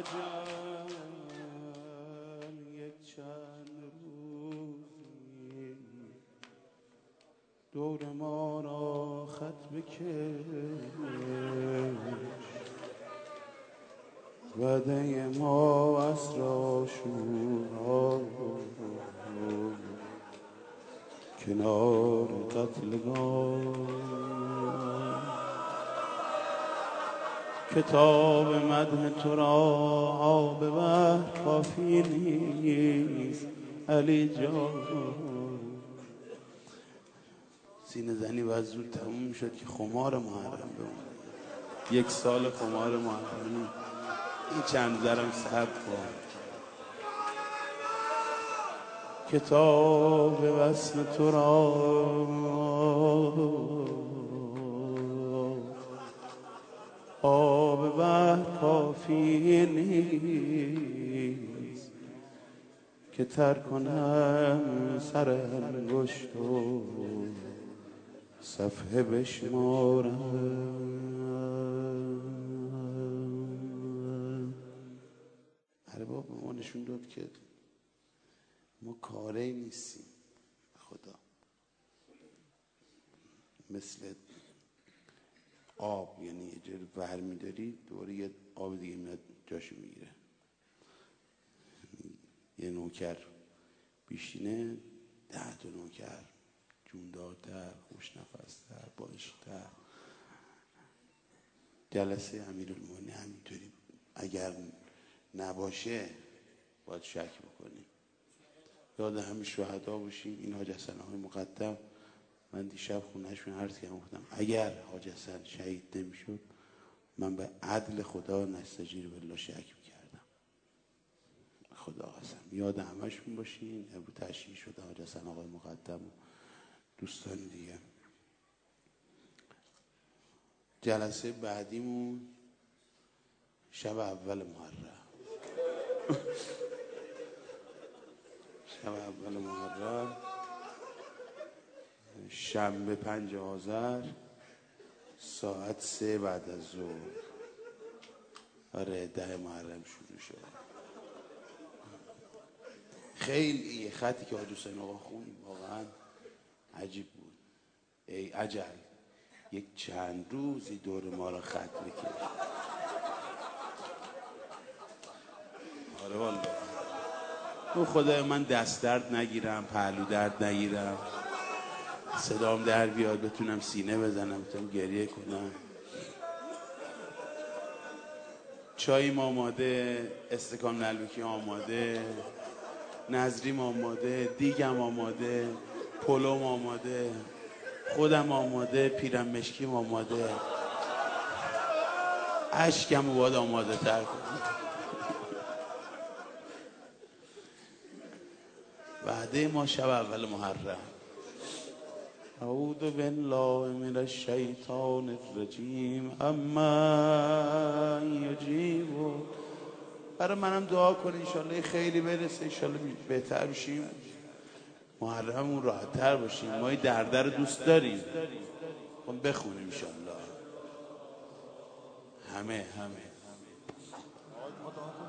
اجل یک چند روزی دور ما را خط بکش، وعده ما عصر عاشورا کنار قتلگاه. کتاب مدح تو را آب بحر کافی نیست علی جان. سینه زنی باید زود تموم میشد که خمار محرم بمونه. 1 سال خمار محرم، این چند ذرم صبر کن. کتاب وصل تو را آب بحر کافی نیست که تر کنم سر انگشت و صفحه بشمارم. هر باب به ما نشون داد که ما کاره نیستیم خدا. مثل آب، یعنی یه جور ور میداری دوباره یه آب دیگه میاد جاشو میگیره. یه نوکر بیشینه 10 تا نوکر جوندارتر، خوشنفستر، با عشق‌تر. جلسه امیرالمومنین همینطوری اگر نباشه باید شک بکنیم. یاد همه شهدا باشیم. این حاج حسن آقای مقدم، من دیشب خونه‌شون عرض کردم، گفتم اگر حاج حسن شهید نمیشد من به عدل خدا نستجیر بالله شک میکردم. خدا قسم. یاد همه‌شون باشین. امروز تشییع شده حاج حسن آقای مقدم و دوستان دیگه. جلسه بعدیمون شب اول محرم. شب اول محرم، شنبه 5 آذر ساعت 3 بعد از ظهر. آره 10 محرم شروع شد. خیلی خطی که حاج حسین آقا خون واقعا عجیب بود. ای عجل یک چند روزی دور ما را خط بکش. آره والله. او خدای من دست درد نگیرم، پهلو درد نگیرم، صدام در بیاد، بتونم سینه بزنم، بتونم گریه کنم. چاییم آماده، استکان نلبکی آماده، نظریم آماده، دیگم آماده، پلوم آماده، خودم آماده، پیرم مشکیم آماده. اشکم رو باید آماده تر کنم. وعده ما شب اول محرم. اعوذ بالله من الشیطان الرجیم اما یجیبون. برای منم دعا کن انشالله خیلی برسه، انشالله بهتر بشیم، محرممون راحت تر باشیم. ما این درد رو دوست داریم. خب بخونیم انشالله همه